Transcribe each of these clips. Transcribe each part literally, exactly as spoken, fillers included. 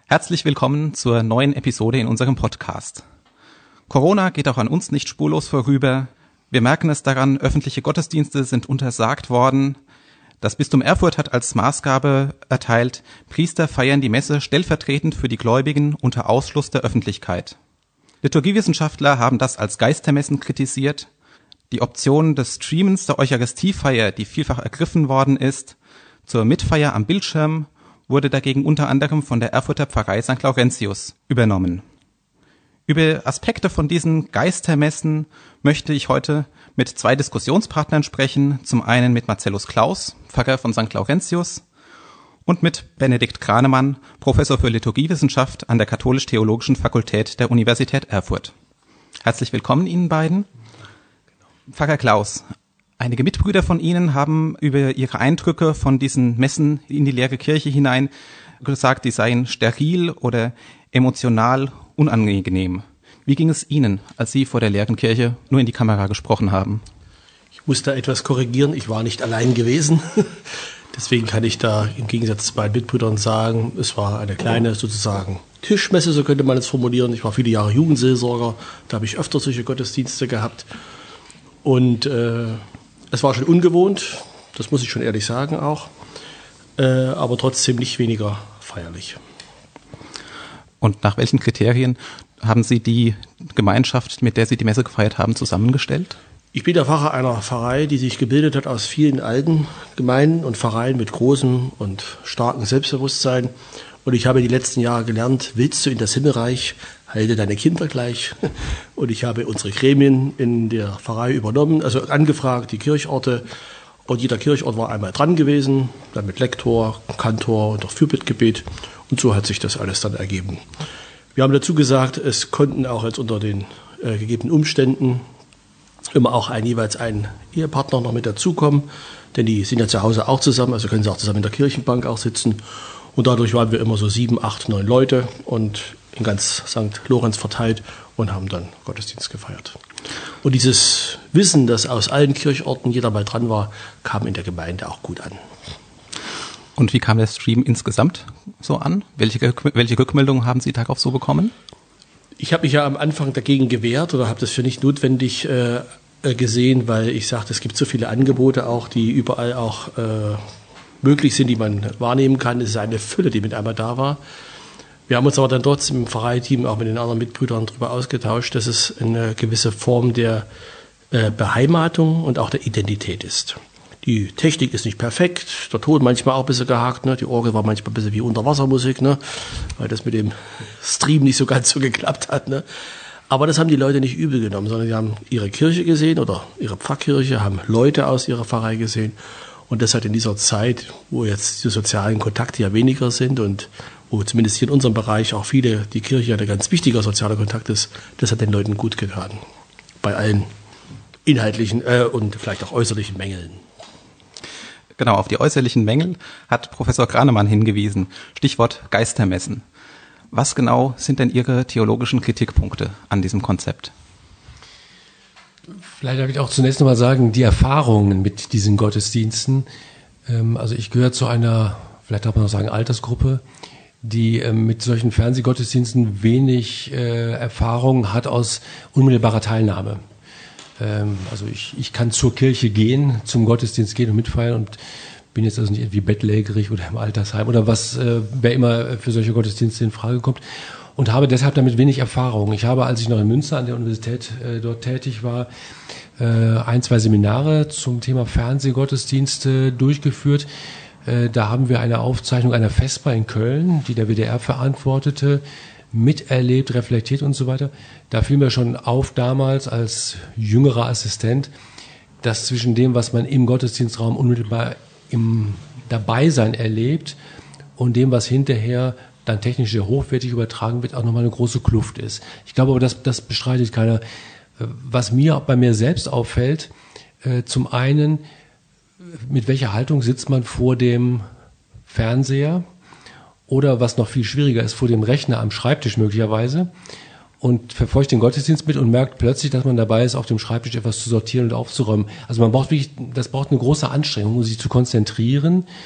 Herzlich willkommen zur neuen Episode in unserem Podcast. Corona geht auch an uns nicht spurlos vorüber. Wir merken es daran, öffentliche Gottesdienste sind untersagt worden. Das Bistum Erfurt hat als Maßgabe erteilt, Priester feiern die Messe stellvertretend für die Gläubigen unter Ausschluss der Öffentlichkeit. Liturgiewissenschaftler haben das als Geistermessen kritisiert. Die Option des Streamens der Eucharistiefeier, die vielfach ergriffen worden ist, zur Mitfeier am Bildschirm, wurde dagegen unter anderem von der Erfurter Pfarrei Sankt Laurentius übernommen. Über Aspekte von diesen Geistermessen möchte ich heute mit zwei Diskussionspartnern sprechen. Zum einen mit Marcellus Klaus, Pfarrer von Sankt Laurentius, und mit Benedikt Kranemann, Professor für Liturgiewissenschaft an der Katholisch-Theologischen Fakultät der Universität Erfurt. Herzlich willkommen Ihnen beiden. Pfarrer Klaus, einige Mitbrüder von Ihnen haben über ihre Eindrücke von diesen Messen in die leere Kirche hinein gesagt, die seien steril oder emotional unangenehm. Wie ging es Ihnen, als Sie vor der leeren Kirche nur in die Kamera gesprochen haben? Ich muss da etwas korrigieren, ich war nicht allein gewesen. Deswegen kann ich da im Gegensatz zu meinen Mitbrüdern sagen, es war eine kleine sozusagen Tischmesse, so könnte man es formulieren. Ich war viele Jahre Jugendseelsorger, da habe ich öfter solche Gottesdienste gehabt. Und äh, es war schon ungewohnt, das muss ich schon ehrlich sagen auch, äh, aber trotzdem nicht weniger feierlich. Und nach welchen Kriterien haben Sie die Gemeinschaft, mit der Sie die Messe gefeiert haben, zusammengestellt? Ich bin der Pfarrer einer Pfarrei, die sich gebildet hat aus vielen alten Gemeinden und Pfarreien mit großem und starkem Selbstbewusstsein. Und ich habe die letzten Jahre gelernt, willst du in das Himmelreich, halte deine Kinder gleich. Und ich habe unsere Gremien in der Pfarrei übernommen, also angefragt, die Kirchorte. Und jeder Kirchort war einmal dran gewesen, dann mit Lektor, Kantor und auch Fürbittgebet. Und so hat sich das alles dann ergeben. Wir haben dazu gesagt, es konnten auch jetzt unter den äh, gegebenen Umständen immer auch ein, jeweils ein Ehepartner noch mit dazukommen. Denn die sind ja zu Hause auch zusammen, also können sie auch zusammen in der Kirchenbank auch sitzen. Und dadurch waren wir immer so sieben, acht, neun Leute und in ganz Sankt Lorenz verteilt und haben dann Gottesdienst gefeiert. Und dieses Wissen, dass aus allen Kirchorten jeder mal dran war, kam in der Gemeinde auch gut an. Und wie kam der Stream insgesamt so an? Welche, welche Rückmeldungen haben Sie darauf so bekommen? Ich habe mich ja am Anfang dagegen gewehrt oder habe das für nicht notwendig äh, gesehen, weil ich sagte, es gibt so viele Angebote auch, die überall auch äh, möglich sind, die man wahrnehmen kann. Es ist eine Fülle, die mit einmal da war. Wir haben uns aber dann trotzdem im Pfarreiteam auch mit den anderen Mitbrüdern darüber ausgetauscht, dass es eine gewisse Form der äh, Beheimatung und auch der Identität ist. Die Technik ist nicht perfekt, der Ton manchmal auch ein bisschen gehakt, ne? Die Orgel war manchmal ein bisschen wie Unterwassermusik, ne? Weil das mit dem Stream nicht so ganz so geklappt hat. Ne? Aber das haben die Leute nicht übel genommen, sondern die haben ihre Kirche gesehen oder ihre Pfarrkirche, haben Leute aus ihrer Pfarrei gesehen. Und das hat in dieser Zeit, wo jetzt die sozialen Kontakte ja weniger sind und wo zumindest hier in unserem Bereich auch viele, die Kirche ein ganz wichtiger sozialer Kontakt ist, das hat den Leuten gut getan. Bei allen inhaltlichen äh, und vielleicht auch äußerlichen Mängeln. Genau, auf die äußerlichen Mängel hat Professor Kranemann hingewiesen. Stichwort Geistermessen. Was genau sind denn Ihre theologischen Kritikpunkte an diesem Konzept? Vielleicht darf ich auch zunächst nochmal sagen, die Erfahrungen mit diesen Gottesdiensten, ähm, also ich gehöre zu einer, vielleicht darf man noch sagen, Altersgruppe, die ähm, mit solchen Fernsehgottesdiensten wenig äh, Erfahrung hat aus unmittelbarer Teilnahme. Ähm, also ich, ich kann zur Kirche gehen, zum Gottesdienst gehen und mitfeiern und bin jetzt also nicht irgendwie bettlägerig oder im Altersheim oder was, äh, wer immer für solche Gottesdienste in Frage kommt. Und habe deshalb damit wenig Erfahrung. Ich habe, als ich noch in Münster an der Universität äh, dort tätig war, äh, ein, zwei Seminare zum Thema Fernsehgottesdienste durchgeführt. Äh, da haben wir eine Aufzeichnung einer Vesper in Köln, die der W D R verantwortete, miterlebt, reflektiert und so weiter. Da fiel mir schon auf damals als jüngerer Assistent, dass zwischen dem, was man im Gottesdienstraum unmittelbar im Dabeisein erlebt und dem, was hinterher dann technisch sehr hochwertig übertragen wird, auch nochmal eine große Kluft ist. Ich glaube aber, das, das bestreitet keiner. Was mir auch bei mir selbst auffällt, äh, zum einen, mit welcher Haltung sitzt man vor dem Fernseher oder was noch viel schwieriger ist, vor dem Rechner am Schreibtisch möglicherweise und verfolgt den Gottesdienst mit und merkt plötzlich, dass man dabei ist, auf dem Schreibtisch etwas zu sortieren und aufzuräumen. Also man braucht wirklich, das braucht eine große Anstrengung, um sich zu konzentrieren.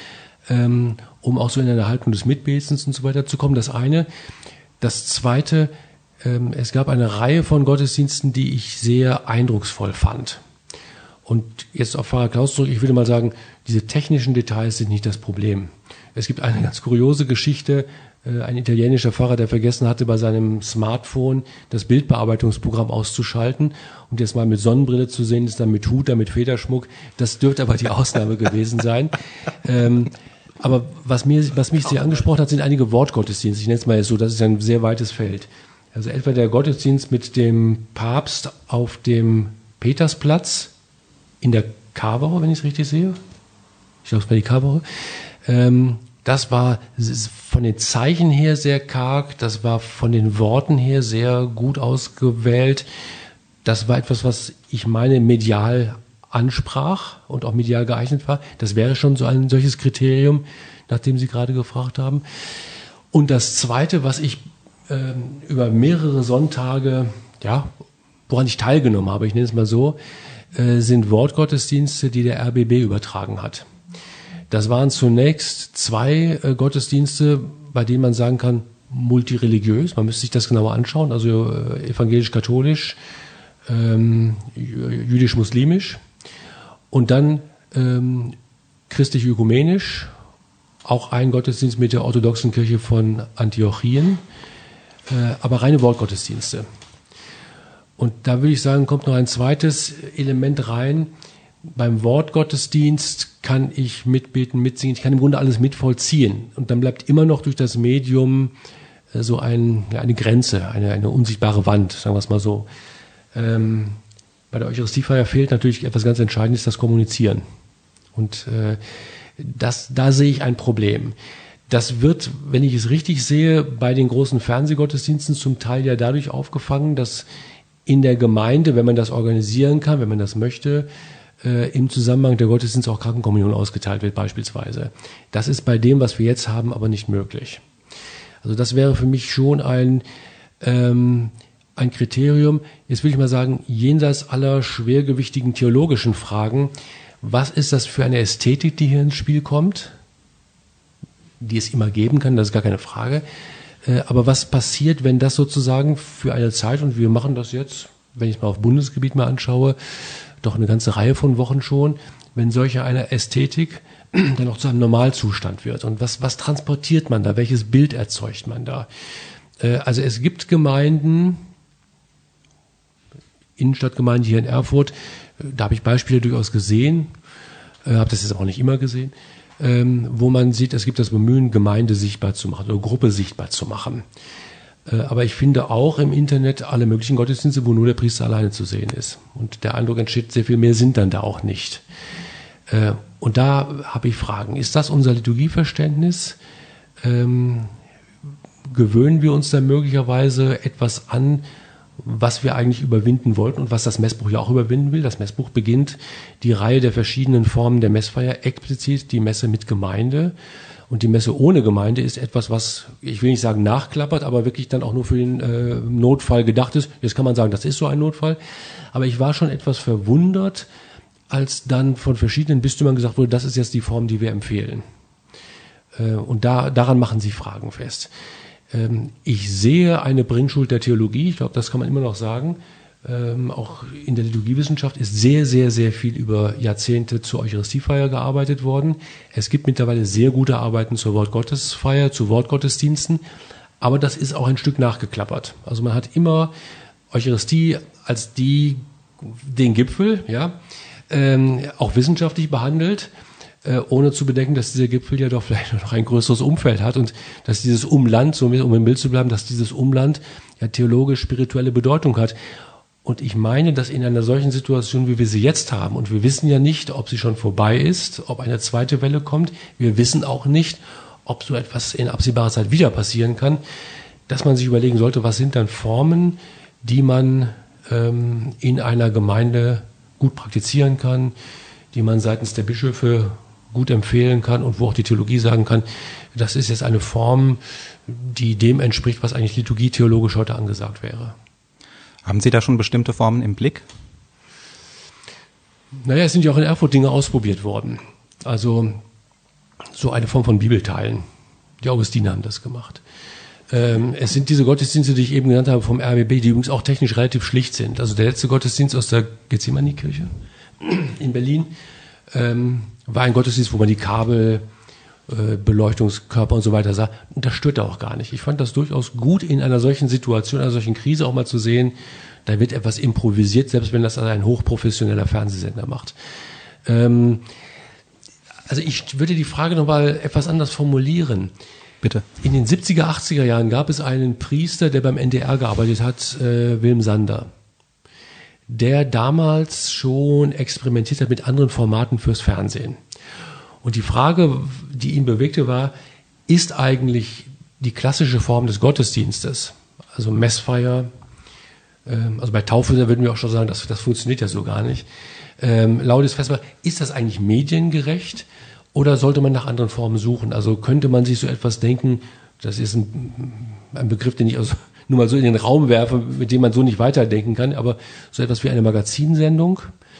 ähm, um auch so in eine Haltung des Mitbetens und so weiter zu kommen. Das eine. Das zweite, ähm, es gab eine Reihe von Gottesdiensten, die ich sehr eindrucksvoll fand. Und jetzt auf Pfarrer Klaus zurück, ich würde mal sagen, diese technischen Details sind nicht das Problem. Es gibt eine ganz kuriose Geschichte, äh, ein italienischer Pfarrer, der vergessen hatte, bei seinem Smartphone das Bildbearbeitungsprogramm auszuschalten und jetzt mal mit Sonnenbrille zu sehen ist, dann mit Hut, dann mit Federschmuck. Das dürfte aber die Ausnahme gewesen sein. Ähm, aber was, mir, was mich sehr angesprochen hat, sind einige Wortgottesdienste. Ich nenne es mal jetzt so, das ist ein sehr weites Feld. Also etwa der Gottesdienst mit dem Papst auf dem Petersplatz in der Karwoche, wenn ich es richtig sehe. Ich glaube, es war die Karwoche. Ähm, das war von den Zeichen her sehr karg, das war von den Worten her sehr gut ausgewählt. Das war etwas, was ich meine medial ansprach und auch medial geeignet war. Das wäre schon so ein solches Kriterium, nach dem Sie gerade gefragt haben. Und das Zweite, was ich ähm, über mehrere Sonntage, ja, woran ich teilgenommen habe, ich nenne es mal so, äh, sind Wortgottesdienste, die der R B B übertragen hat. Das waren zunächst zwei äh, Gottesdienste, bei denen man sagen kann, multireligiös, man müsste sich das genauer anschauen, also äh, evangelisch-katholisch, ähm, jüdisch-muslimisch und dann ähm, christlich-ökumenisch, auch ein Gottesdienst mit der orthodoxen Kirche von Antiochien, äh, aber reine Wortgottesdienste. Und da würde ich sagen, kommt noch ein zweites Element rein. Beim Wortgottesdienst kann ich mitbeten, mitsingen, ich kann im Grunde alles mitvollziehen. Und dann bleibt immer noch durch das Medium äh, so ein, ja, eine Grenze, eine, eine unsichtbare Wand, sagen wir es mal so. Ähm, bei der Eucharistiefeier fehlt natürlich etwas ganz Entscheidendes, das Kommunizieren. Und äh, das, da sehe ich ein Problem. Das wird, wenn ich es richtig sehe, bei den großen Fernsehgottesdiensten zum Teil ja dadurch aufgefangen, dass in der Gemeinde, wenn man das organisieren kann, wenn man das möchte, äh, im Zusammenhang der Gottesdienst auch Krankenkommunion ausgeteilt wird beispielsweise. Das ist bei dem, was wir jetzt haben, aber nicht möglich. Also das wäre für mich schon ein, ähm, ein Kriterium, jetzt will ich mal sagen, jenseits aller schwergewichtigen theologischen Fragen, was ist das für eine Ästhetik, die hier ins Spiel kommt, die es immer geben kann, das ist gar keine Frage. Aber was passiert, wenn das sozusagen für eine Zeit, und wir machen das jetzt, wenn ich es mal auf Bundesgebiet mal anschaue, doch eine ganze Reihe von Wochen schon, wenn solche eine Ästhetik dann auch zu einem Normalzustand wird. Und was, was transportiert man da? Welches Bild erzeugt man da? Also es gibt Gemeinden, Innenstadtgemeinden hier in Erfurt, da habe ich Beispiele durchaus gesehen, habe das jetzt aber auch nicht immer gesehen, Ähm, wo man sieht, es gibt das Bemühen, Gemeinde sichtbar zu machen oder Gruppe sichtbar zu machen. Äh, aber ich finde auch im Internet alle möglichen Gottesdienste, wo nur der Priester alleine zu sehen ist. Und der Eindruck entsteht, sehr viel mehr sind dann da auch nicht. Äh, und da habe ich Fragen. Ist das unser Liturgieverständnis? Ähm, gewöhnen wir uns da möglicherweise etwas an, was wir eigentlich überwinden wollten und was das Messbuch ja auch überwinden will. Das Messbuch beginnt die Reihe der verschiedenen Formen der Messfeier, explizit die Messe mit Gemeinde. Und die Messe ohne Gemeinde ist etwas, was, ich will nicht sagen nachklappert, aber wirklich dann auch nur für den äh, Notfall gedacht ist. Jetzt kann man sagen, das ist so ein Notfall. Aber ich war schon etwas verwundert, als dann von verschiedenen Bistümern gesagt wurde, das ist jetzt die Form, die wir empfehlen. Äh, und da, daran machen sie Fragen fest. Ich sehe eine Bringschuld der Theologie, ich glaube, das kann man immer noch sagen. Ähm, auch in der Liturgiewissenschaft ist sehr, sehr, sehr viel über Jahrzehnte zur Eucharistiefeier gearbeitet worden. Es gibt mittlerweile sehr gute Arbeiten zur Wortgottesfeier, zu Wortgottesdiensten, aber das ist auch ein Stück nachgeklappert. Also man hat immer Eucharistie als die, den Gipfel, ja, ähm, auch wissenschaftlich behandelt, ohne zu bedenken, dass dieser Gipfel ja doch vielleicht noch ein größeres Umfeld hat und dass dieses Umland, so um im Bild zu bleiben, dass dieses Umland ja theologisch-spirituelle Bedeutung hat. Und ich meine, dass in einer solchen Situation, wie wir sie jetzt haben, und wir wissen ja nicht, ob sie schon vorbei ist, ob eine zweite Welle kommt, wir wissen auch nicht, ob so etwas in absehbarer Zeit wieder passieren kann, dass man sich überlegen sollte, was sind dann Formen, die man ähm, in einer Gemeinde gut praktizieren kann, die man seitens der Bischöfe gut empfehlen kann und wo auch die Theologie sagen kann, das ist jetzt eine Form, die dem entspricht, was eigentlich Liturgie theologisch heute angesagt wäre. Haben Sie da schon bestimmte Formen im Blick? Naja, es sind ja auch in Erfurt Dinge ausprobiert worden. Also so eine Form von Bibelteilen. Die Augustiner haben das gemacht. Ähm, es sind diese Gottesdienste, die ich eben genannt habe vom R B B, die übrigens auch technisch relativ schlicht sind. Also der letzte Gottesdienst aus der Gethsemane-Kirche in Berlin ähm, war ein Gottesdienst, wo man die Kabel, äh, Beleuchtungskörper und so weiter sah. Und das störte auch gar nicht. Ich fand das durchaus gut, in einer solchen Situation, einer solchen Krise auch mal zu sehen, da wird etwas improvisiert, selbst wenn das ein hochprofessioneller Fernsehsender macht. Ähm, also ich würde die Frage nochmal etwas anders formulieren. Bitte. In den siebziger, achtziger Jahren gab es einen Priester, der beim N D R gearbeitet hat, äh, Wilm Sander, der damals schon experimentiert hat mit anderen Formaten fürs Fernsehen. Und die Frage, die ihn bewegte, war, ist eigentlich die klassische Form des Gottesdienstes, also Messfeier, ähm, also bei Taufe würden wir auch schon sagen, das, das funktioniert ja so gar nicht, ähm, Laudes Festmahl, ist das eigentlich mediengerecht? Oder sollte man nach anderen Formen suchen? Also könnte man sich so etwas denken, das ist ein, ein Begriff, den ich also nur mal so in den Raum werfe, mit dem man so nicht weiterdenken kann, aber so etwas wie eine Magazinsendung,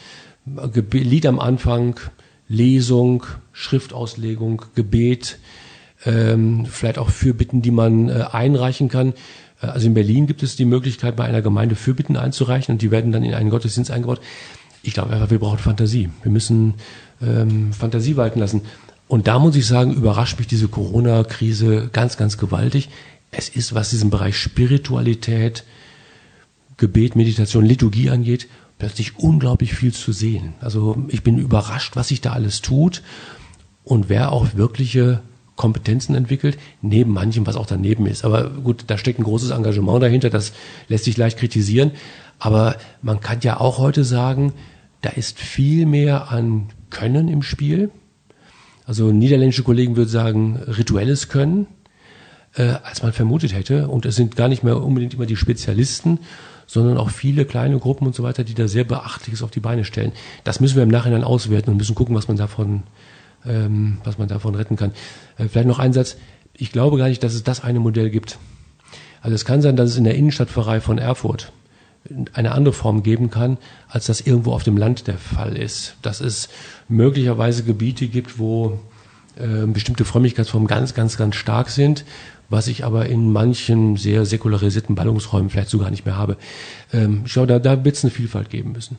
Lied am Anfang, Lesung, Schriftauslegung, Gebet, ähm, vielleicht auch Fürbitten, die man äh, einreichen kann. Also in Berlin gibt es die Möglichkeit, bei einer Gemeinde Fürbitten einzureichen und die werden dann in einen Gottesdienst eingebaut. Ich glaube einfach, wir brauchen Fantasie. Wir müssen ähm, Fantasie walten lassen. Und da muss ich sagen, überrascht mich diese Corona-Krise ganz, ganz gewaltig. Es ist, was diesen Bereich Spiritualität, Gebet, Meditation, Liturgie angeht, plötzlich unglaublich viel zu sehen. Also ich bin überrascht, was sich da alles tut und wer auch wirkliche Kompetenzen entwickelt, neben manchem, was auch daneben ist. Aber gut, da steckt ein großes Engagement dahinter, das lässt sich leicht kritisieren. Aber man kann ja auch heute sagen, da ist viel mehr an Können im Spiel. Also niederländische Kollegen würden sagen, rituelles Können, äh, als man vermutet hätte. Und es sind gar nicht mehr unbedingt immer die Spezialisten, sondern auch viele kleine Gruppen und so weiter, die da sehr Beachtliches auf die Beine stellen. Das müssen wir im Nachhinein auswerten und müssen gucken, was man davon, ähm, was man davon retten kann. Äh, vielleicht noch ein Satz. Ich glaube gar nicht, dass es das eine Modell gibt. Also es kann sein, dass es in der Innenstadtpfarrei von Erfurt eine andere Form geben kann, als das irgendwo auf dem Land der Fall ist. Dass es möglicherweise Gebiete gibt, wo äh, bestimmte Frömmigkeitsformen ganz, ganz, ganz stark sind, was ich aber in manchen sehr säkularisierten Ballungsräumen vielleicht so gar nicht mehr habe. Ähm, ich glaube, da, da wird es eine Vielfalt geben müssen.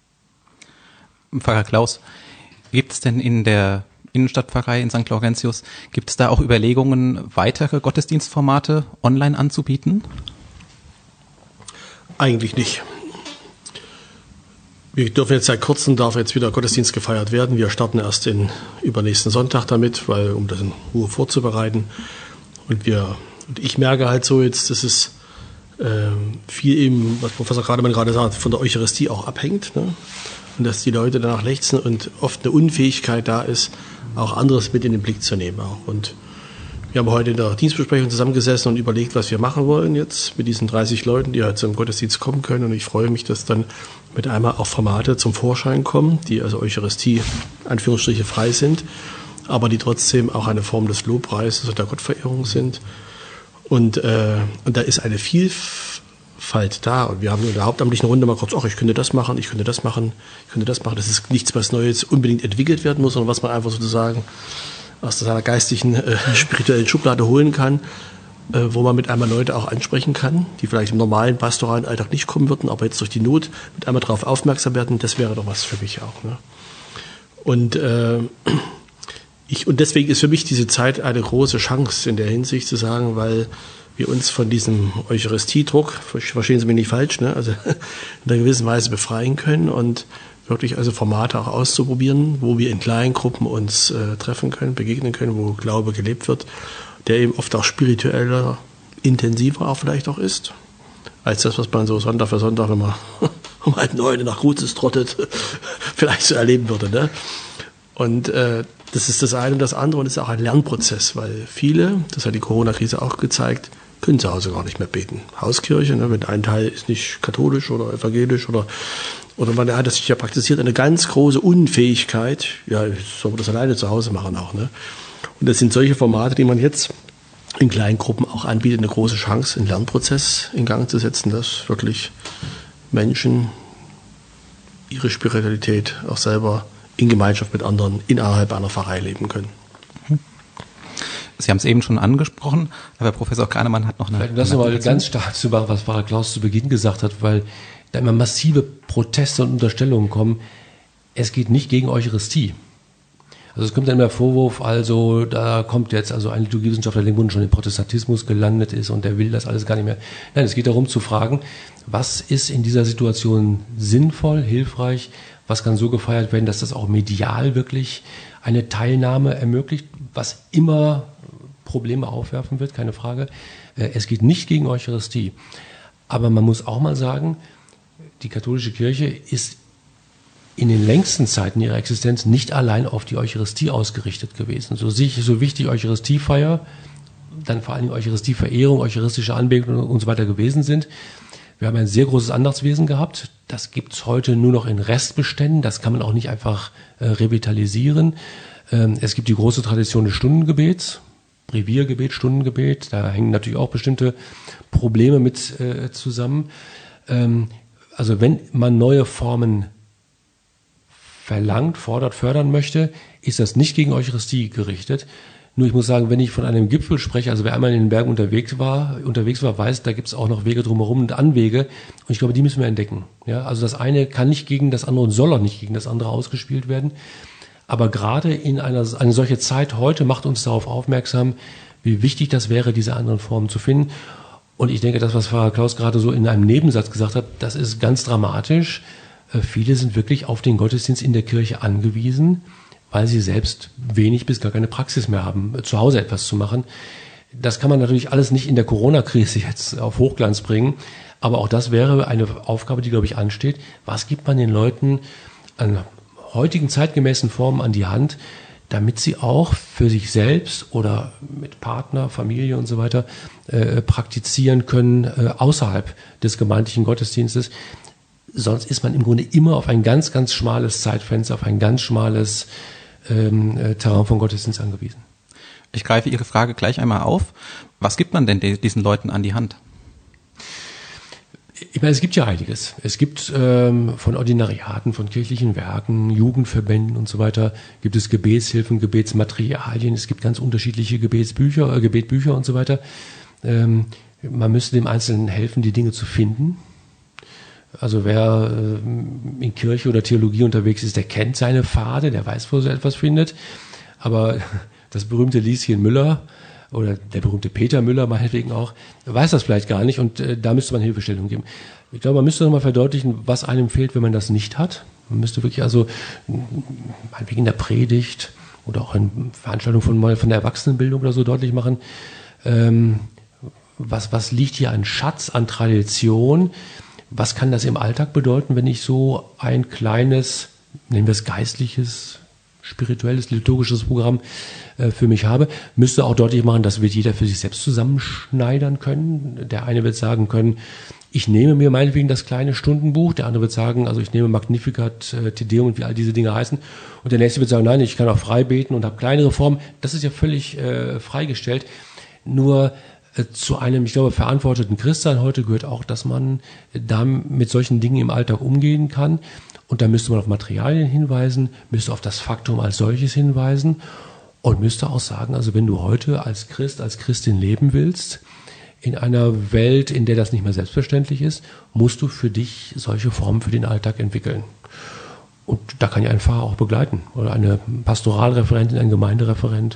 Pfarrer Klaus, gibt es denn in der Innenstadtpfarrei in Sankt Laurentius, gibt es da auch Überlegungen, weitere Gottesdienstformate online anzubieten? Eigentlich nicht. Wir dürfen jetzt seit kurzem, darf jetzt wieder Gottesdienst gefeiert werden. Wir starten erst den übernächsten Sonntag damit, weil, um das in Ruhe vorzubereiten. Und wir, und ich merke halt so jetzt, dass es äh, viel eben, was Professor Grademann gerade sagt, von der Eucharistie auch abhängt. Ne? Und dass die Leute danach lechzen und oft eine Unfähigkeit da ist, auch anderes mit in den Blick zu nehmen. Auch. Und wir haben heute in der Dienstbesprechung zusammengesessen und überlegt, was wir machen wollen jetzt mit diesen dreißig Leuten, die halt zum Gottesdienst kommen können. Und ich freue mich, dass dann mit einmal auch Formate zum Vorschein kommen, die also Eucharistie, Anführungsstriche, frei sind, aber die trotzdem auch eine Form des Lobpreises und der Gottverehrung sind. Und, äh, und da ist eine Vielfalt da. Und wir haben in der hauptamtlichen Runde mal kurz, ach, ich könnte das machen, ich könnte das machen, ich könnte das machen. Das ist nichts, was Neues unbedingt entwickelt werden muss, sondern was man einfach sozusagen aus seiner geistigen, äh, spirituellen Schublade holen kann, äh, wo man mit einmal Leute auch ansprechen kann, die vielleicht im normalen pastoralen Alltag nicht kommen würden, aber jetzt durch die Not mit einmal darauf aufmerksam werden. Das wäre doch was für mich auch. Ne? Und, äh, ich, und deswegen ist für mich diese Zeit eine große Chance in der Hinsicht zu sagen, weil wir uns von diesem Eucharistiedruck, verstehen Sie mich nicht falsch, ne? Also in einer gewissen Weise befreien können und wirklich also Formate auch auszuprobieren, wo wir in kleinen Gruppen uns äh, treffen können, begegnen können, wo Glaube gelebt wird, der eben oft auch spiritueller, intensiver auch vielleicht auch ist, als das, was man so Sonntag für Sonntag, wenn man um halb neun nach Gutes trottet, vielleicht so erleben würde. Ne? Und äh, das ist das eine und das andere und es ist auch ein Lernprozess, weil viele, das hat die Corona-Krise auch gezeigt, können zu Hause gar nicht mehr beten. Hauskirche, ne, wenn ein Teil ist nicht katholisch oder evangelisch oder Oder man hat das ja praktiziert, eine ganz große Unfähigkeit, ja, soll man das alleine zu Hause machen auch, ne? Und das sind solche Formate, die man jetzt in kleinen Gruppen auch anbietet, eine große Chance, einen Lernprozess in Gang zu setzen, dass wirklich Menschen ihre Spiritualität auch selber in Gemeinschaft mit anderen innerhalb einer Pfarrei leben können. Sie haben es eben schon angesprochen, aber Professor Kahnemann hat noch eine... Vielleicht das nochmal ganz stark zu machen, was Pfarrer Klaus zu Beginn gesagt hat, weil da immer massive Proteste und Unterstellungen kommen. Es geht nicht gegen Eucharistie. Also es kommt dann immer der Vorwurf, also da kommt jetzt also ein Liturgiewissenschaftler, der im Grunde schon im Protestantismus gelandet ist und der will das alles gar nicht mehr. Nein, es geht darum zu fragen, was ist in dieser Situation sinnvoll, hilfreich, was kann so gefeiert werden, dass das auch medial wirklich eine Teilnahme ermöglicht, was immer Probleme aufwerfen wird, keine Frage. Es geht nicht gegen Eucharistie. Aber man muss auch mal sagen, die katholische Kirche ist in den längsten Zeiten ihrer Existenz nicht allein auf die Eucharistie ausgerichtet gewesen. So, so wichtig Eucharistiefeier, dann vor allem Eucharistieverehrung, eucharistische Anbetung und so weiter gewesen sind. Wir haben ein sehr großes Andachtswesen gehabt. Das gibt es heute nur noch in Restbeständen. Das kann man auch nicht einfach äh, revitalisieren. Ähm, es gibt die große Tradition des Stundengebets, Breviergebet, Stundengebet. Da hängen natürlich auch bestimmte Probleme mit äh, zusammen. Ähm, also wenn man neue Formen verlangt, fordert, fördern möchte, ist das nicht gegen Eucharistie gerichtet. Nur ich muss sagen, wenn ich von einem Gipfel spreche, also wer einmal in den Bergen unterwegs war, unterwegs war, weiß, da gibt es auch noch Wege drumherum und Anwege. Und ich glaube, die müssen wir entdecken. Ja, also das eine kann nicht gegen das andere und soll auch nicht gegen das andere ausgespielt werden. Aber gerade in einer eine solche Zeit heute macht uns darauf aufmerksam, wie wichtig das wäre, diese anderen Formen zu finden. Und ich denke, das, was Pfarrer Klaus gerade so in einem Nebensatz gesagt hat, das ist ganz dramatisch. Viele sind wirklich auf den Gottesdienst in der Kirche angewiesen, weil sie selbst wenig bis gar keine Praxis mehr haben, zu Hause etwas zu machen. Das kann man natürlich alles nicht in der Corona-Krise jetzt auf Hochglanz bringen, aber auch das wäre eine Aufgabe, die, glaube ich, ansteht. Was gibt man den Leuten an heutigen zeitgemäßen Formen an die Hand, damit sie auch für sich selbst oder mit Partner, Familie und so weiter äh, praktizieren können äh, außerhalb des gemeindlichen Gottesdienstes? Sonst ist man im Grunde immer auf ein ganz, ganz schmales Zeitfenster, auf ein ganz schmales ähm, Terrain von Gottesdienst angewiesen. Ich greife Ihre Frage gleich einmal auf. Was gibt man denn de- diesen Leuten an die Hand? Ich meine, es gibt ja einiges. Es gibt ähm, von Ordinariaten, von kirchlichen Werken, Jugendverbänden und so weiter, gibt es Gebetshilfen, Gebetsmaterialien, es gibt ganz unterschiedliche Gebetsbücher, äh, Gebetbücher und so weiter. Ähm, man müsste dem Einzelnen helfen, die Dinge zu finden. Also wer äh, in Kirche oder Theologie unterwegs ist, der kennt seine Pfade, der weiß, wo er etwas findet. Aber das berühmte Lieschen Müller oder der berühmte Peter Müller meinetwegen auch, weiß das vielleicht gar nicht und äh, da müsste man Hilfestellung geben. Ich glaube, man müsste nochmal verdeutlichen, was einem fehlt, wenn man das nicht hat. Man müsste wirklich also meinetwegen in der Predigt oder auch in Veranstaltungen von, mal von der Erwachsenenbildung oder so deutlich machen, ähm, was, was liegt hier an Schatz, an Tradition. Was kann das im Alltag bedeuten, wenn ich so ein kleines, nennen wir es geistliches, spirituelles, liturgisches Programm äh, für mich habe? Müsste auch deutlich machen, das wird jeder für sich selbst zusammenschneidern können. Der eine wird sagen können, ich nehme mir meinetwegen das kleine Stundenbuch. Der andere wird sagen, also ich nehme Magnificat, äh, Te Deum und wie all diese Dinge heißen. Und der nächste wird sagen, nein, ich kann auch frei beten und habe kleinere Formen. Das ist ja völlig äh, freigestellt. Nur zu einem, ich glaube, verantworteten Christsein heute gehört auch, dass man da mit solchen Dingen im Alltag umgehen kann. Und da müsste man auf Materialien hinweisen, müsste auf das Faktum als solches hinweisen und müsste auch sagen, also wenn du heute als Christ, als Christin leben willst, in einer Welt, in der das nicht mehr selbstverständlich ist, musst du für dich solche Formen für den Alltag entwickeln. Und da kann ja ein Pfarrer auch begleiten oder eine Pastoralreferentin, ein Gemeindereferent.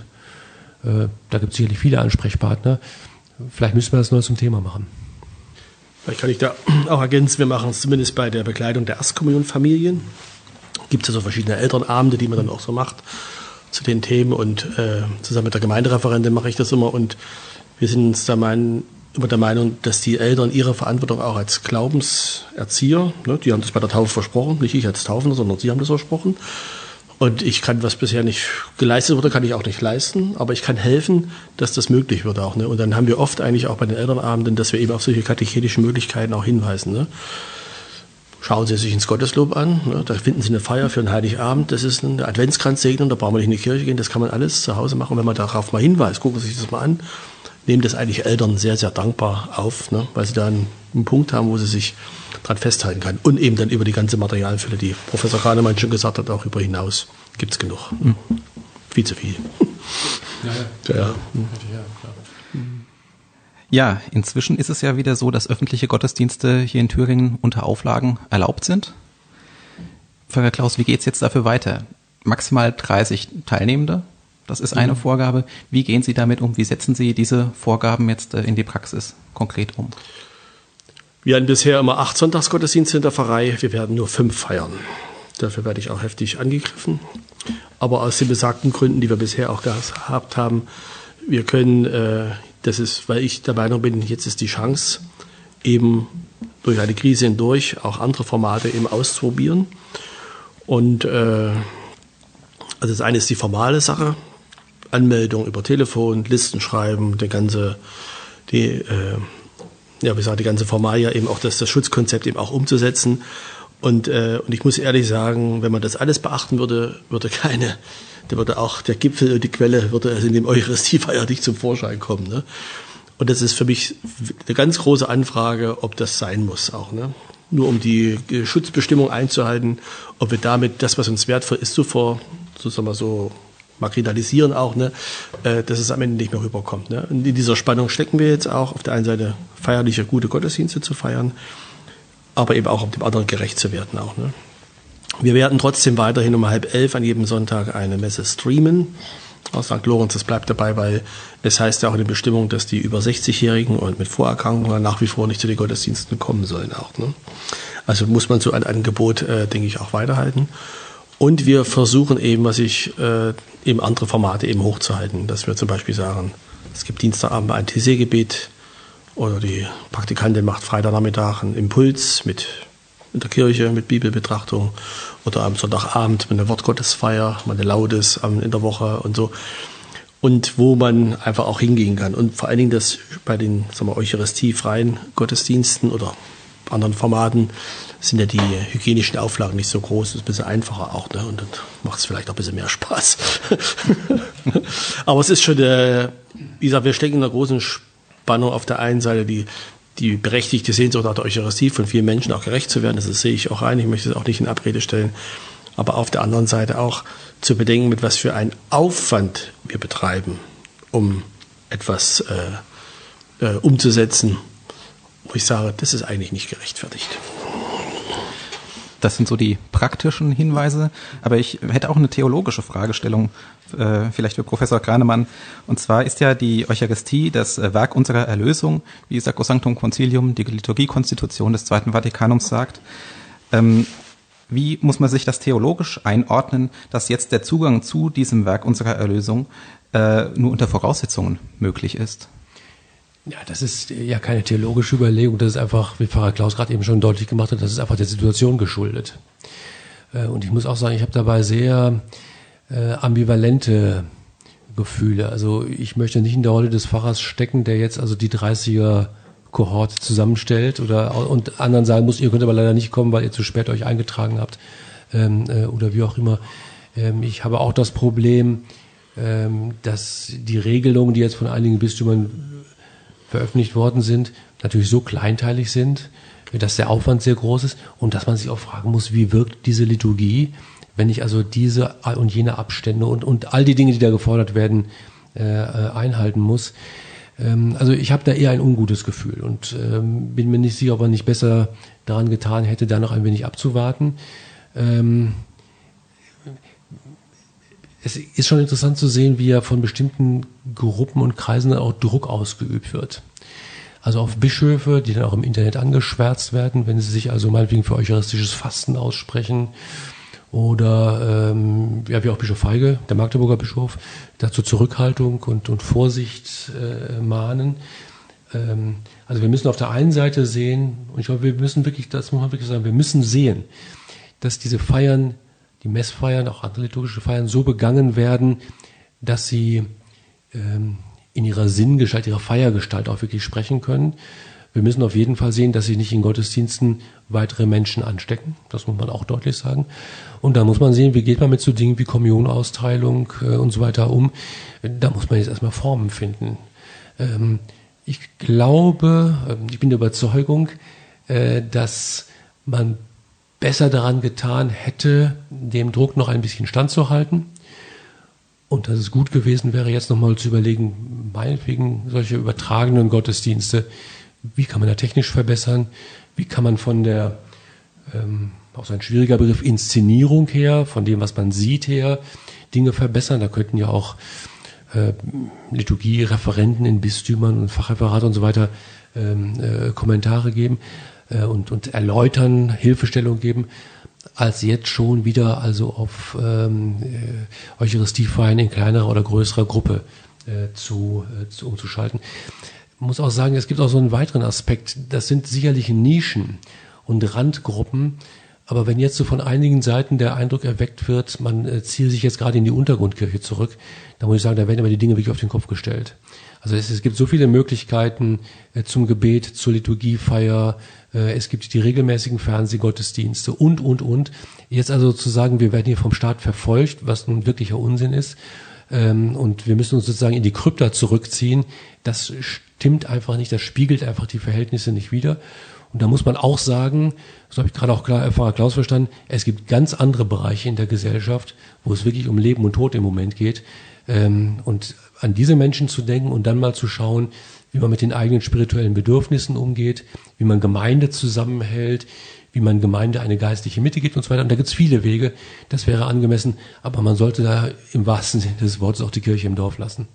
Äh, da gibt es sicherlich viele Ansprechpartner. Vielleicht müssen wir das neu zum Thema machen. Vielleicht kann ich da auch ergänzen, wir machen es zumindest bei der Begleitung der Erstkommunionfamilien. Gibt es ja so verschiedene Elternabende, die man dann auch so macht zu den Themen. Und äh, zusammen mit der Gemeindereferentin mache ich das immer. Und wir sind uns da mein, immer der Meinung, dass die Eltern ihre Verantwortung auch als Glaubenserzieher, ne, die haben das bei der Taufe versprochen, nicht ich als Taufender, sondern sie haben das versprochen. Und ich kann, was bisher nicht geleistet wurde, kann ich auch nicht leisten. Aber ich kann helfen, dass das möglich wird auch. Ne? Und dann haben wir oft eigentlich auch bei den Elternabenden, dass wir eben auf solche katechetische Möglichkeiten auch hinweisen. Ne? Schauen Sie sich ins Gotteslob an. Ne? Da finden Sie eine Feier für einen Heiligabend. Das ist eine Adventskranzsegnung. Da brauchen wir nicht in die Kirche gehen. Das kann man alles zu Hause machen. Und wenn man darauf mal hinweist, gucken Sie sich das mal an, nehmen das eigentlich Eltern sehr, sehr dankbar auf, ne? Weil sie da einen, einen Punkt haben, wo sie sich dran festhalten kann. Und eben dann über die ganze Materialfülle, die Professor Kahnemann schon gesagt hat, auch über hinaus gibt es genug. Mhm. Viel zu viel. Ja, ja. Ja, inzwischen ist es ja wieder so, dass öffentliche Gottesdienste hier in Thüringen unter Auflagen erlaubt sind. Pfarrer Klaus, wie geht's jetzt dafür weiter? Maximal dreißig Teilnehmende, das ist eine mhm. Vorgabe. Wie gehen Sie damit um? Wie setzen Sie diese Vorgaben jetzt in die Praxis konkret um? Wir hatten bisher immer acht Sonntagsgottesdienste in der Pfarrei, wir werden nur fünf feiern. Dafür werde ich auch heftig angegriffen. Aber aus den besagten Gründen, die wir bisher auch gehabt haben, wir können, äh, das ist, weil ich der Meinung bin, jetzt ist die Chance, eben durch eine Krise hindurch auch andere Formate eben auszuprobieren. Und äh, also das eine ist die formale Sache, Anmeldung über Telefon, Listen schreiben, die ganze, die, äh, ja, wie gesagt, die ganze Formalia eben auch das, das Schutzkonzept eben auch umzusetzen. Und, äh, und ich muss ehrlich sagen, wenn man das alles beachten würde, würde keine, da würde auch der Gipfel und die Quelle würde also in dem Eucharistiefeier nicht zum Vorschein kommen. Ne? Und das ist für mich eine ganz große Anfrage, ob das sein muss auch. Ne? Nur um die Schutzbestimmung einzuhalten, ob wir damit das, was uns wertvoll ist, so vor, so sagen wir so, marginalisieren auch, ne, äh, dass es am Ende nicht mehr rüberkommt. Ne? Und in dieser Spannung stecken wir jetzt auch, auf der einen Seite feierliche, gute Gottesdienste zu feiern, aber eben auch, um dem anderen gerecht zu werden auch. Ne? Wir werden trotzdem weiterhin um halb elf an jedem Sonntag eine Messe streamen aus Sankt Lorenz. Das bleibt dabei, weil es heißt ja auch in der Bestimmung, dass die über sechzigjährigen und mit Vorerkrankungen nach wie vor nicht zu den Gottesdiensten kommen sollen auch. Ne? Also muss man so ein Angebot, äh, denke ich, auch weiterhalten. Und wir versuchen eben, was ich, äh, eben andere Formate eben hochzuhalten, dass wir zum Beispiel sagen, es gibt Dienstagabend ein T C-Gebet oder die Praktikantin macht Freitagnachmittag einen Impuls mit in der Kirche mit Bibelbetrachtung oder am Sonntagabend mit einer Wortgottesfeier, mal eine Laudes in der Woche und so. Und wo man einfach auch hingehen kann. Und vor allen Dingen das bei den, sagen wir, eucharistiefreien Gottesdiensten oder anderen Formaten sind ja die hygienischen Auflagen nicht so groß, das ist ein bisschen einfacher auch, ne? Und dann macht es vielleicht auch ein bisschen mehr Spaß. Aber es ist schon, äh, wie gesagt, wir stecken in einer großen Spannung auf der einen Seite, die, die berechtigte Sehnsucht nach der Eucharistie von vielen Menschen auch gerecht zu werden, das sehe ich auch ein, ich möchte es auch nicht in Abrede stellen, aber auf der anderen Seite auch zu bedenken, mit was für einen Aufwand wir betreiben, um etwas äh, äh, umzusetzen, wo ich sage, das ist eigentlich nicht gerechtfertigt. Das sind so die praktischen Hinweise, aber ich hätte auch eine theologische Fragestellung, äh, vielleicht für Professor Kranemann. Und zwar ist ja die Eucharistie das Werk unserer Erlösung, wie Sacrosanctum Concilium, die Liturgiekonstitution des Zweiten Vatikanums sagt. Ähm, wie muss man sich das theologisch einordnen, dass jetzt der Zugang zu diesem Werk unserer Erlösung äh, nur unter Voraussetzungen möglich ist? Ja, das ist ja keine theologische Überlegung, das ist einfach, wie Pfarrer Klaus gerade eben schon deutlich gemacht hat, das ist einfach der Situation geschuldet. Und ich muss auch sagen, ich habe dabei sehr äh, ambivalente Gefühle. Also ich möchte nicht in der Rolle des Pfarrers stecken, der jetzt also die dreißiger-Kohorte zusammenstellt oder und anderen sagen muss, ihr könnt aber leider nicht kommen, weil ihr zu spät euch eingetragen habt ähm, äh, oder wie auch immer. Ähm, ich habe auch das Problem, ähm, dass die Regelungen, die jetzt von einigen Bistümern veröffentlicht worden sind, natürlich so kleinteilig sind, dass der Aufwand sehr groß ist und dass man sich auch fragen muss, wie wirkt diese Liturgie, wenn ich also diese und jene Abstände und, und all die Dinge, die da gefordert werden, äh, einhalten muss. Ähm, also ich habe da eher ein ungutes Gefühl und ähm, bin mir nicht sicher, ob man nicht besser daran getan hätte, da noch ein wenig abzuwarten. Ähm, Es ist schon interessant zu sehen, wie ja von bestimmten Gruppen und Kreisen auch Druck ausgeübt wird. Also auf Bischöfe, die dann auch im Internet angeschwärzt werden, wenn sie sich also meinetwegen für eucharistisches Fasten aussprechen. Oder ähm, ja, wie auch Bischof Feige, der Magdeburger Bischof, dazu Zurückhaltung und, und Vorsicht äh, mahnen. Ähm, also wir müssen auf der einen Seite sehen, und ich glaube, wir müssen wirklich, das muss man wirklich sagen, wir müssen sehen, dass diese Feiern, die Messfeiern, auch andere liturgische Feiern, so begangen werden, dass sie ähm, in ihrer Sinngestalt, ihrer Feiergestalt auch wirklich sprechen können. Wir müssen auf jeden Fall sehen, dass sie nicht in Gottesdiensten weitere Menschen anstecken. Das muss man auch deutlich sagen. Und da muss man sehen, wie geht man mit so Dingen wie Kommunionausteilung äh, und so weiter um. Da muss man jetzt erstmal Formen finden. Ähm, ich glaube, äh, ich bin der Überzeugung, äh, dass man besser daran getan hätte, dem Druck noch ein bisschen standzuhalten Und dass es gut gewesen wäre, jetzt nochmal zu überlegen, meinetwegen solche übertragenen Gottesdienste, wie kann man da technisch verbessern, wie kann man von der, ähm, auch so ein schwieriger Begriff, Inszenierung her, von dem, was man sieht her, Dinge verbessern. Da könnten ja auch äh, Liturgie-Referenten in Bistümern und Fachreferate und so weiter ähm, äh, Kommentare geben äh, und, und erläutern, Hilfestellung geben, als jetzt schon wieder also auf ähm, äh, Eucharistiefeiern in kleinerer oder größerer Gruppe äh, zu, äh, zu umzuschalten. Ich muss auch sagen, es gibt auch so einen weiteren Aspekt. Das sind sicherlich Nischen und Randgruppen. Aber wenn jetzt so von einigen Seiten der Eindruck erweckt wird, man äh, ziehe sich jetzt gerade in die Untergrundkirche zurück, dann muss ich sagen, da werden aber die Dinge wirklich auf den Kopf gestellt. Also es, es gibt so viele Möglichkeiten äh, zum Gebet, zur Liturgiefeier, äh, es gibt die regelmäßigen Fernsehgottesdienste und, und, und. Jetzt also zu sagen, wir werden hier vom Staat verfolgt, was nun wirklicher Unsinn ist, ähm, und wir müssen uns sozusagen in die Krypta zurückziehen, das stimmt einfach nicht, das spiegelt einfach die Verhältnisse nicht wider. Und da muss man auch sagen, so habe ich gerade auch klar Pfarrer Klaus verstanden, es gibt ganz andere Bereiche in der Gesellschaft, wo es wirklich um Leben und Tod im Moment geht. Ähm, und an diese Menschen zu denken und dann mal zu schauen, wie man mit den eigenen spirituellen Bedürfnissen umgeht, wie man Gemeinde zusammenhält, wie man Gemeinde eine geistliche Mitte gibt und so weiter. Und da gibt es viele Wege, das wäre angemessen, aber man sollte da im wahrsten Sinne des Wortes auch die Kirche im Dorf lassen.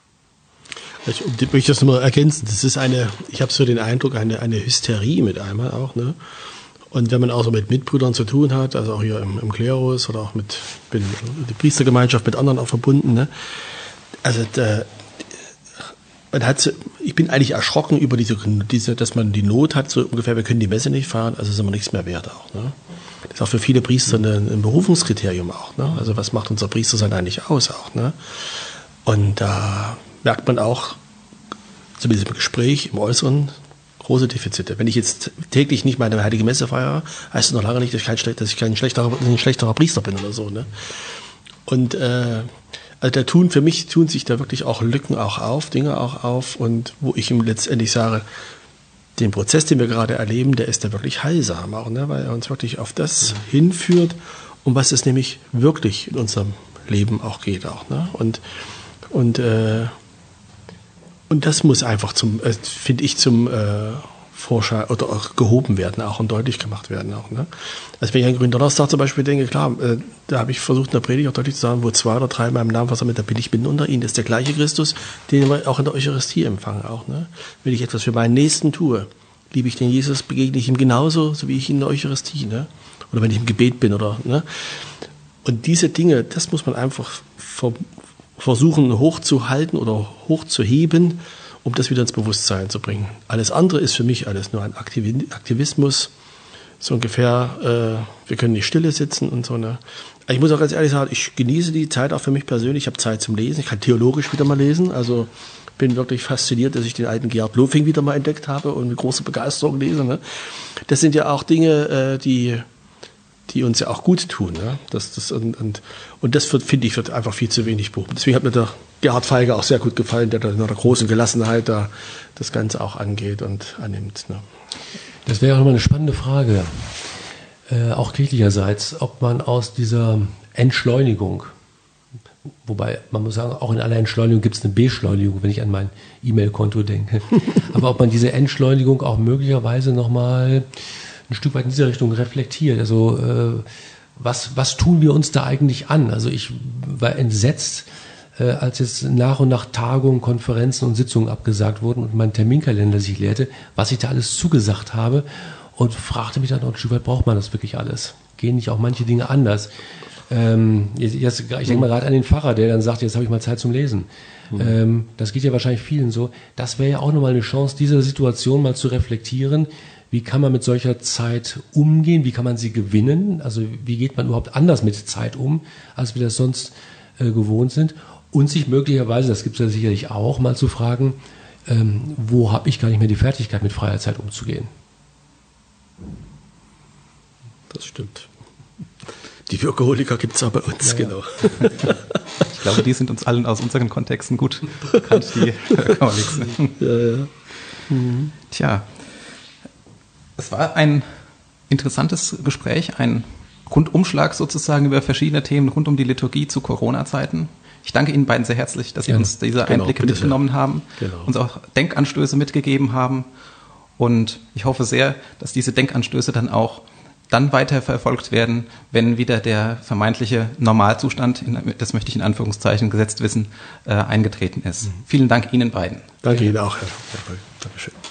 Ich möchte das nochmal ergänzen. Das ist eine, ich habe so den Eindruck, eine, eine Hysterie mit einmal auch, ne? Und wenn man auch so mit Mitbrüdern zu tun hat, also auch hier im, im Klerus oder auch mit, bin die Priestergemeinschaft mit anderen auch verbunden, ne? Also da, man hat, ich bin eigentlich erschrocken über diese, diese, dass man die Not hat, so ungefähr, wir können die Messe nicht fahren, also sind wir nichts mehr wert auch, ne? Das ist auch für viele Priester ein, ein Berufungskriterium auch, ne? Also was macht unser Priestersein eigentlich aus auch, ne? Und da merkt man auch, zumindest im Gespräch, im Äußeren, große Defizite. Wenn ich jetzt täglich nicht meine heilige Messe feiere, heißt es noch lange nicht, dass ich kein, dass ich kein schlechterer, ein schlechterer Priester bin oder so, ne? Und äh, also da tun, für mich tun sich da wirklich auch Lücken auch auf, Dinge auch auf, und wo ich ihm letztendlich sage, den Prozess, den wir gerade erleben, der ist da wirklich heilsam auch, ne? Weil er uns wirklich auf das hinführt, um was es nämlich wirklich in unserem Leben auch geht auch, ne? Und und äh, Und das muss einfach zum, äh, finde ich, zum äh, Vorschein oder auch gehoben werden, auch und deutlich gemacht werden auch, ne? Also wenn ich an Gründonnerstag zum Beispiel denke, klar, äh, da habe ich versucht in der Predigt auch deutlich zu sagen, wo zwei oder drei in meinem Namen versammelt, da bin ich mitten unter ihnen. Das ist der gleiche Christus, den wir auch in der Eucharistie empfangen auch, ne? Wenn ich etwas für meinen Nächsten tue, liebe ich den Jesus, begegne ich ihm genauso, so wie ich ihn in der Eucharistie, ne? Oder wenn ich im Gebet bin, oder, ne? Und diese Dinge, das muss man einfach ver versuchen hochzuhalten oder hochzuheben, um das wieder ins Bewusstsein zu bringen. Alles andere ist für mich alles nur ein Aktivismus, so ungefähr, äh, wir können nicht stille sitzen und so. Ne? Ich muss auch ganz ehrlich sagen, ich genieße die Zeit auch für mich persönlich, ich habe Zeit zum Lesen, ich kann theologisch wieder mal lesen, also bin wirklich fasziniert, dass ich den alten Gerhard Lofing wieder mal entdeckt habe und mit großer Begeisterung lese. Ne? Das sind ja auch Dinge, äh, die die uns ja auch gut tun. Ne? Das, das, und, und, und das, wird, finde ich, wird einfach viel zu wenig behoben. Deswegen hat mir der Gerhard Feige auch sehr gut gefallen, der da in einer großen Gelassenheit da das Ganze auch angeht und annimmt. Ne? Das wäre auch nochmal eine spannende Frage, äh, auch kirchlicherseits, ob man aus dieser Entschleunigung, wobei man muss sagen, auch in aller Entschleunigung gibt es eine Beschleunigung, wenn ich an mein E-Mail-Konto denke, aber ob man diese Entschleunigung auch möglicherweise nochmal ein Stück weit in diese Richtung reflektiert. Also äh, was, was tun wir uns da eigentlich an? Also ich war entsetzt, äh, als jetzt nach und nach Tagungen, Konferenzen und Sitzungen abgesagt wurden und mein Terminkalender sich leerte, was ich da alles zugesagt habe, und fragte mich dann, ein Stück weit, braucht man das wirklich alles? Gehen nicht auch manche Dinge anders? Ähm, jetzt, jetzt, ich denke mal gerade an den Pfarrer, der dann sagt, jetzt habe ich mal Zeit zum Lesen. Mhm. Ähm, das geht ja wahrscheinlich vielen so. Das wäre ja auch nochmal eine Chance, diese Situation mal zu reflektieren. Wie kann man mit solcher Zeit umgehen? Wie kann man sie gewinnen? Also wie geht man überhaupt anders mit Zeit um, als wir das sonst äh, gewohnt sind? Und sich möglicherweise, das gibt es ja sicherlich auch, mal zu fragen, ähm, wo habe ich gar nicht mehr die Fertigkeit, mit freier Zeit umzugehen? Das stimmt. Die Workaholiker gibt es auch bei uns, ja, genau. Ja. Ich glaube, die sind uns allen aus unseren Kontexten gut bekannt, die Workaholics. Ja, ja. Mhm. Tja. Es war ein interessantes Gespräch, ein Rundumschlag sozusagen über verschiedene Themen rund um die Liturgie zu Corona-Zeiten. Ich danke Ihnen beiden sehr herzlich, dass Sie ja, uns diese Einblicke genau, mitgenommen sehr. haben, genau. uns auch Denkanstöße mitgegeben haben. Und ich hoffe sehr, dass diese Denkanstöße dann auch dann weiter verfolgt werden, wenn wieder der vermeintliche Normalzustand, das möchte ich in Anführungszeichen gesetzt wissen, äh, eingetreten ist. Mhm. Vielen Dank Ihnen beiden. Danke Ihnen auch, Herr Röll. Dankeschön.